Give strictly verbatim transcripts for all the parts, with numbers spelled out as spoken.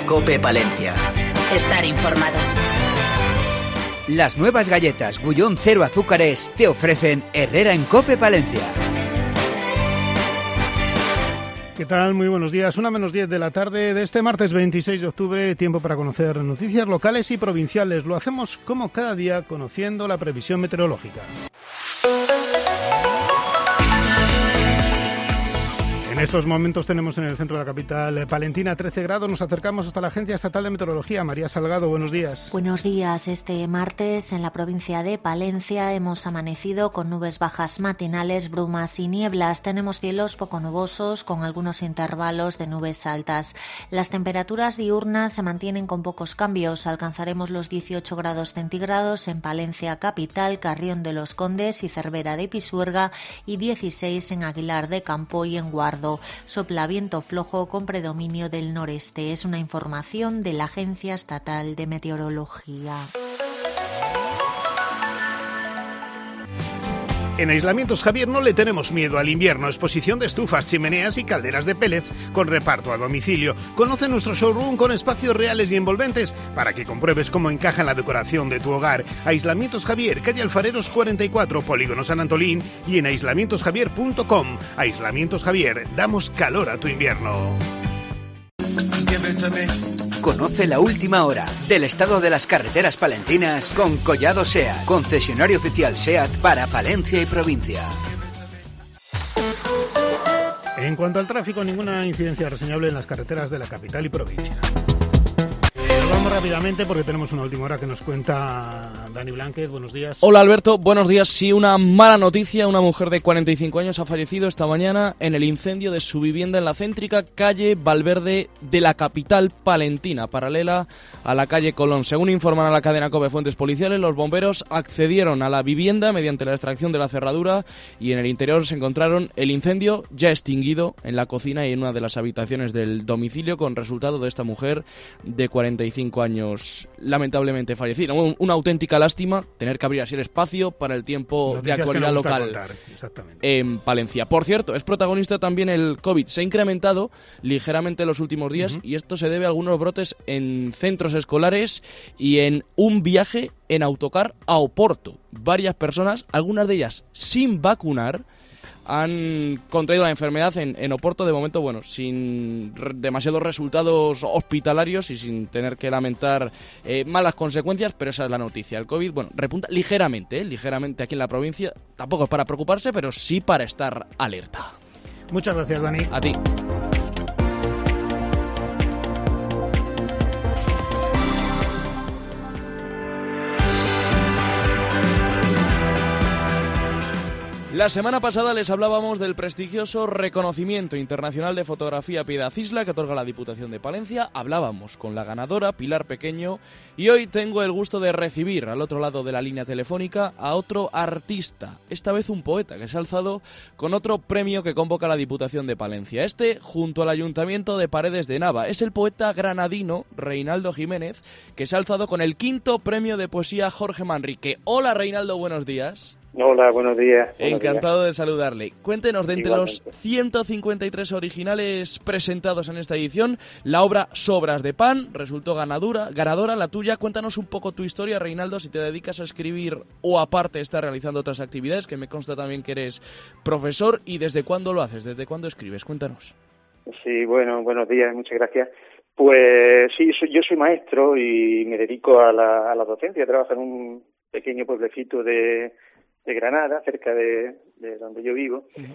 COPE Palencia. Estar informado. Las nuevas galletas Gullón cero azúcares te ofrecen Herrera en COPE Palencia. ¿Qué tal? Muy buenos días. Una menos diez de la tarde de este martes veintiséis de octubre. Tiempo para conocer noticias locales y provinciales. Lo hacemos como cada día conociendo la previsión meteorológica. En estos momentos tenemos en el centro de la capital palentina trece grados. Nos acercamos hasta la Agencia Estatal de Meteorología. María Salgado, buenos días. Buenos días. Este martes en la provincia de Palencia hemos amanecido con nubes bajas matinales, brumas y nieblas. Tenemos cielos poco nubosos con algunos intervalos de nubes altas. Las temperaturas diurnas se mantienen con pocos cambios. Alcanzaremos los dieciocho grados centígrados en Palencia capital, Carrión de los Condes y Cervera de Pisuerga y dieciséis en Aguilar de Campo y en Guardo. Sopla viento flojo con predominio del noreste. Es una información de la Agencia Estatal de Meteorología. En Aislamientos Javier no le tenemos miedo al invierno. Exposición de estufas, chimeneas y calderas de pellets con reparto a domicilio. Conoce nuestro showroom con espacios reales y envolventes para que compruebes cómo encaja en la decoración de tu hogar. Aislamientos Javier, calle Alfareros cuarenta y cuatro, Polígono San Antolín y en aislamientos javier punto com. Aislamientos Javier, damos calor a tu invierno. Conoce la última hora del estado de las carreteras palentinas con Collado SEAT, concesionario oficial SEAT para Palencia y provincia. En cuanto al tráfico, ninguna incidencia reseñable en las carreteras de la capital y provincia. Vamos rápidamente porque tenemos una última hora que nos cuenta Dani Blanquez. Buenos días. Hola Alberto, buenos días. Sí, una mala noticia. Una mujer de cuarenta y cinco años ha fallecido esta mañana en el incendio de su vivienda en la céntrica calle Valverde de la capital palentina, paralela a la calle Colón. Según informan a la cadena COPE fuentes policiales, los bomberos accedieron a la vivienda mediante la extracción de la cerradura y en el interior se encontraron el incendio ya extinguido en la cocina y en una de las habitaciones del domicilio, con resultado de esta mujer de cuarenta y cinco años lamentablemente fallecida. Una auténtica lástima tener que abrir así el espacio para el tiempo Noticias de actualidad local contar, en Palencia. Por cierto, es protagonista también el COVID. Se ha incrementado ligeramente en los últimos días uh-huh. y esto se debe a algunos brotes en centros escolares y en un viaje en autocar a Oporto. Varias personas, algunas de ellas sin vacunar, han contraído la enfermedad en, en Oporto, de momento, bueno, sin re- demasiados resultados hospitalarios y sin tener que lamentar eh, malas consecuencias, pero esa es la noticia. El COVID, bueno, repunta ligeramente, ¿eh? ligeramente aquí en la provincia. Tampoco es para preocuparse, pero sí para estar alerta. Muchas gracias, Dani. A ti. La semana pasada les hablábamos del prestigioso reconocimiento internacional de fotografía Piedad Isla que otorga la Diputación de Palencia. Hablábamos con la ganadora, Pilar Pequeño, y hoy tengo el gusto de recibir al otro lado de la línea telefónica a otro artista, esta vez un poeta que se ha alzado con otro premio que convoca la Diputación de Palencia. Este, junto al Ayuntamiento de Paredes de Nava, es el poeta granadino Reinaldo Jiménez, que se ha alzado con el quinto premio de poesía Jorge Manrique. Hola Reinaldo, buenos días. Hola, buenos días. Buenos Encantado días. de saludarle. Cuéntenos, de entre Igualmente. los ciento cincuenta y tres originales presentados en esta edición, la obra Sobras de Pan resultó ganadora, ganadora la tuya. Cuéntanos un poco tu historia, Reinaldo, si te dedicas a escribir o aparte estás realizando otras actividades, que me consta también que eres profesor, y desde cuándo lo haces, desde cuándo escribes. Cuéntanos. Sí, bueno, buenos días, muchas gracias. Pues sí, soy, yo soy maestro y me dedico a la, a la docencia. Trabajo en un pequeño pueblecito de... de Granada, cerca de, de donde yo vivo, uh-huh.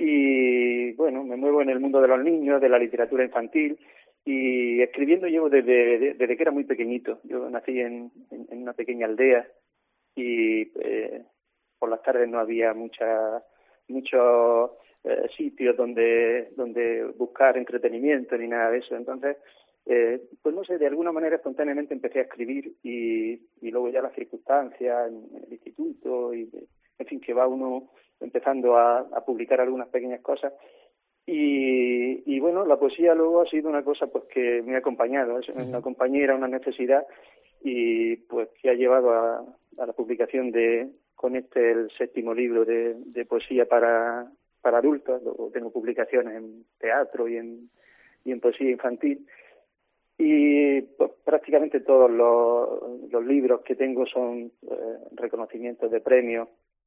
y bueno, me muevo en el mundo de los niños, de la literatura infantil, y escribiendo llevo desde, desde que era muy pequeñito. Yo nací en, en, en una pequeña aldea y eh, por las tardes no había mucha, muchos eh, sitios donde, donde buscar entretenimiento ni nada de eso, entonces Eh, pues no sé, de alguna manera espontáneamente empecé a escribir y, y luego ya las circunstancias en, en el instituto y en fin, que va uno empezando a, a publicar algunas pequeñas cosas y, y bueno, la poesía luego ha sido una cosa pues que me ha acompañado, es una compañera, una necesidad y pues que ha llevado a, a la publicación de, con este el séptimo libro de, de poesía para, para adultos. Luego tengo publicaciones en teatro y en, y en poesía infantil. Y pues, prácticamente todos los, los libros que tengo son eh, reconocimientos de premios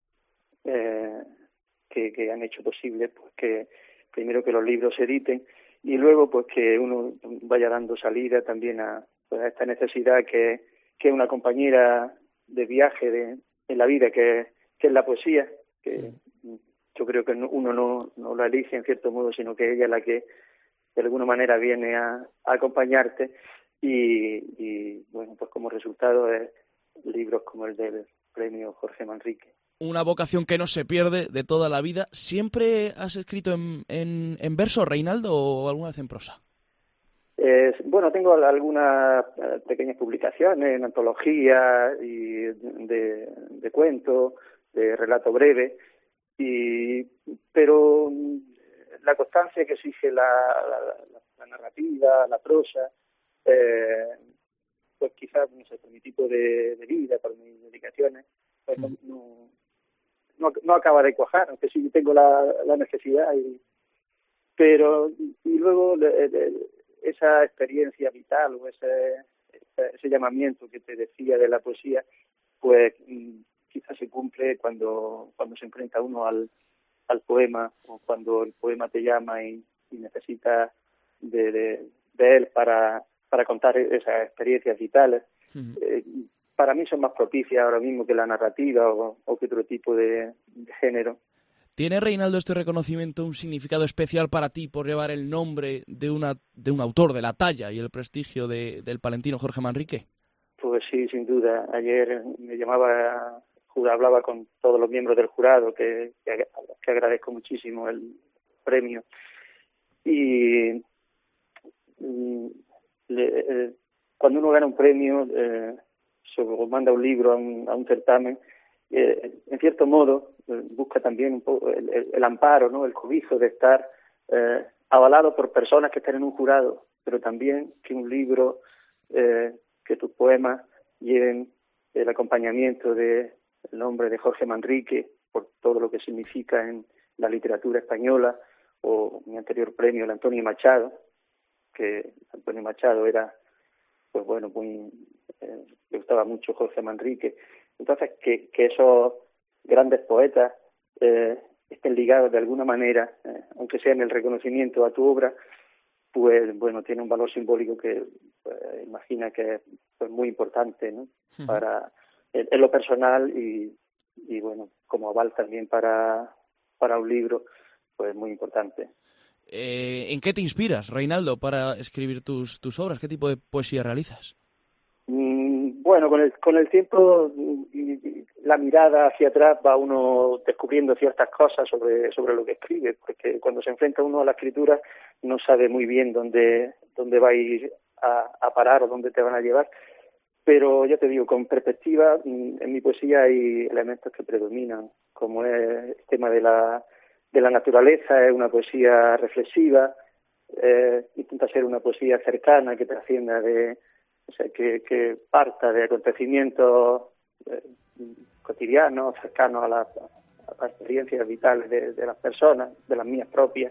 eh, que, que han hecho posible pues que primero que los libros se editen y luego pues que uno vaya dando salida también a, pues, a esta necesidad que, que es una compañera de viaje de, en la vida, que, que es la poesía, que yo creo que uno no, no la elige en cierto modo, sino que ella es la que de alguna manera viene a, a acompañarte y, y bueno, pues como resultado de libros como el del premio Jorge Manrique. Una vocación que no se pierde de toda la vida. ¿Siempre has escrito en, en, en verso, Reinaldo, o alguna vez en prosa? Eh, bueno, tengo algunas pequeñas publicaciones en antología y de, de cuentos, de relato breve, y pero la constancia que exige la, la, la narrativa, la prosa, eh, pues quizás, no sé, por mi tipo de, de vida, por mis dedicaciones, pues no, no, no, no acaba de cuajar, aunque sí tengo la, la necesidad, y, pero y luego le, le, esa experiencia vital o ese, ese, ese llamamiento que te decía de la poesía, pues quizás se cumple cuando, cuando se enfrenta uno al al poema, o cuando el poema te llama y, y necesitas de, de, de él para, para contar esas experiencias vitales. Uh-huh. Eh, para mí son más propicias ahora mismo que la narrativa o, o que otro tipo de, de género. ¿Tiene, Reinaldo, este reconocimiento un significado especial para ti por llevar el nombre de una de un autor de la talla y el prestigio de, del palentino Jorge Manrique? Pues sí, sin duda. Ayer me llamaba... hablaba con todos los miembros del jurado, que, que, que agradezco muchísimo el premio. Y, y le, eh, cuando uno gana un premio, eh, se manda un libro a un, a un certamen, eh, en cierto modo eh, busca también un poco el, el, el amparo, ¿no?, el cobijo de estar eh, avalado por personas que están en un jurado, pero también que un libro, eh, que tus poemas lleven el acompañamiento de el nombre de Jorge Manrique, por todo lo que significa en la literatura española, o mi anterior premio, el Antonio Machado, que Antonio Machado era, pues bueno, muy, eh, le gustaba mucho Jorge Manrique. Entonces, que, que esos grandes poetas eh, estén ligados de alguna manera, eh, aunque sea en el reconocimiento a tu obra, pues bueno, tiene un valor simbólico que pues, imagina que es pues, muy importante, ¿no?, uh-huh. para en, en lo personal y, y bueno, como aval también para, para un libro, pues muy importante. Eh, ¿En qué te inspiras, Reinaldo, para escribir tus, tus obras? ¿Qué tipo de poesía realizas? Mm, bueno, con el, con el tiempo y, y la mirada hacia atrás va uno descubriendo ciertas cosas sobre, sobre lo que escribe, porque cuando se enfrenta uno a la escritura no sabe muy bien dónde, dónde va a ir a, a parar o dónde te van a llevar. Pero ya te digo, con perspectiva, en mi poesía hay elementos que predominan, como es el tema de la, de la naturaleza, es una poesía reflexiva, eh, intenta ser una poesía cercana, que trascienda de, o sea, que, que parta de acontecimientos eh, cotidianos, cercanos a las, a las experiencias vitales de, de las personas, de las mías propias.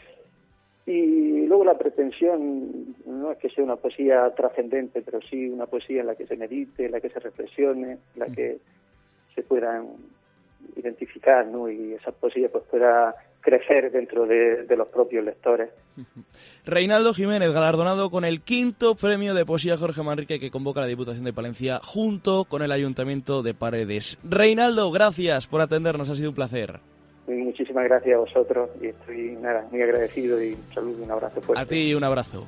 Y luego la pretensión no es que sea una poesía trascendente, pero sí una poesía en la que se medite, en la que se reflexione, en la que se puedan identificar, ¿no?, y esa poesía pues pueda crecer dentro de, de los propios lectores. Reinaldo Jiménez, galardonado con el quinto premio de poesía Jorge Manrique que convoca la Diputación de Palencia junto con el Ayuntamiento de Paredes. Reinaldo, gracias por atendernos, ha sido un placer. Muchísimas gracias a vosotros y estoy nada muy agradecido y un saludo y un abrazo fuerte. A ti un abrazo.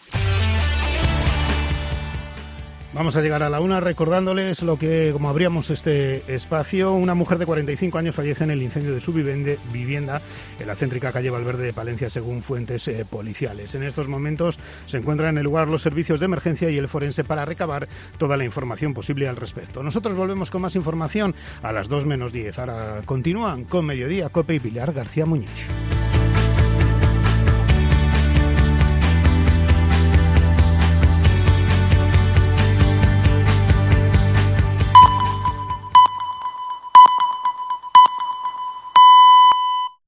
Vamos a llegar a la una recordándoles lo que, como abríamos este espacio, una mujer de cuarenta y cinco años fallece en el incendio de su vivienda en la céntrica calle Valverde de Palencia, según fuentes eh, policiales. En estos momentos se encuentran en el lugar los servicios de emergencia y el forense para recabar toda la información posible al respecto. Nosotros volvemos con más información a las dos menos diez. Ahora continúan con Mediodía, COPE y Pilar García Muñiz.